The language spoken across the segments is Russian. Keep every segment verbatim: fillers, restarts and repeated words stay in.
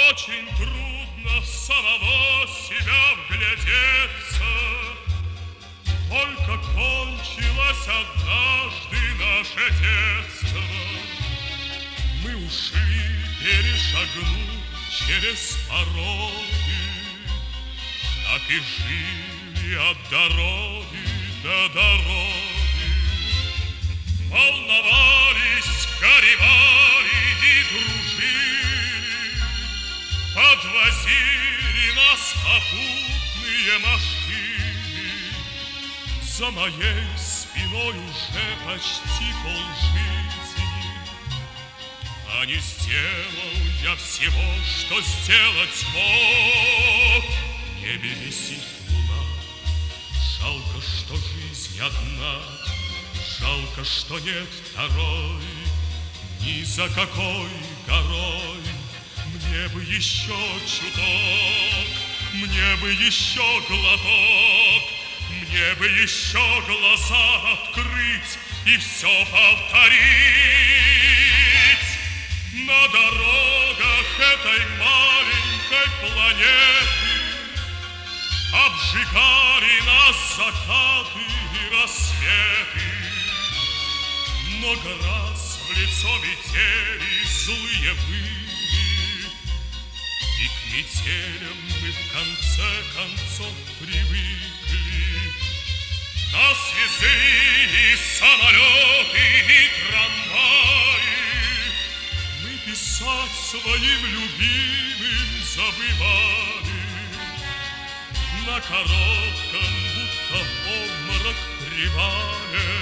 Очень трудно в самого себя вглядеться. Только кончилось однажды наше детство. Мы ушли, перешагнув через пороги, так и жили от дороги до дороги. Волновались, горевали и дружили, подвозили нас попутные машины. За моей спиной уже почти полжизни, а не сделал я всего, что сделать мог. В небе висит луна, жалко, что жизнь одна, жалко, что нет второй, ни за какой горой. Мне бы еще чуток, мне бы еще глоток, мне бы еще глаза открыть и все повторить. На дорогах этой маленькой планеты обжигали нас закаты и рассветы. Много раз в лицо метели злые выли, и к метелям мы в конце концов привыкли. Нас везли и самолеты, и трамваи. Мы писать своим любимым забывали. На коротком, будто обморок привале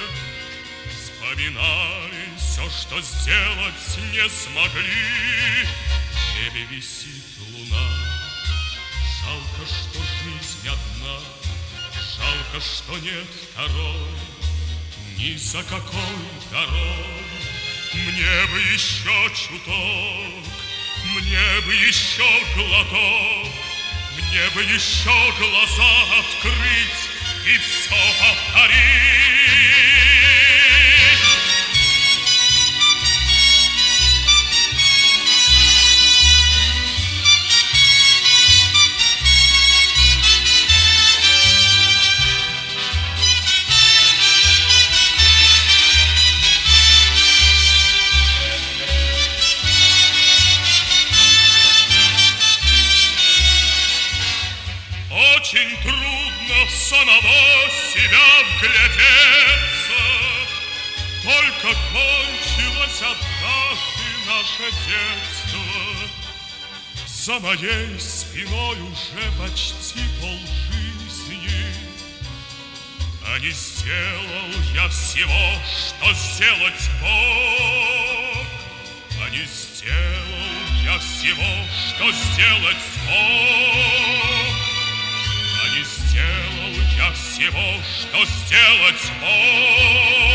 вспоминали все, что сделать не смогли. В небе висит луна, жалко, что жизнь одна, жалко, что нет второй, ни за какой горой. Мне бы еще чуток, мне бы еще глоток, мне бы еще глаза открыть и все повторить. Очень трудно в самого себя вглядеться. Только кончилось однажды наше детство. За моей спиной уже почти полжизни, а не сделал я всего, что сделать мог. А не сделал я всего, что сделать мог. Не сделал я всего, что сделать мог.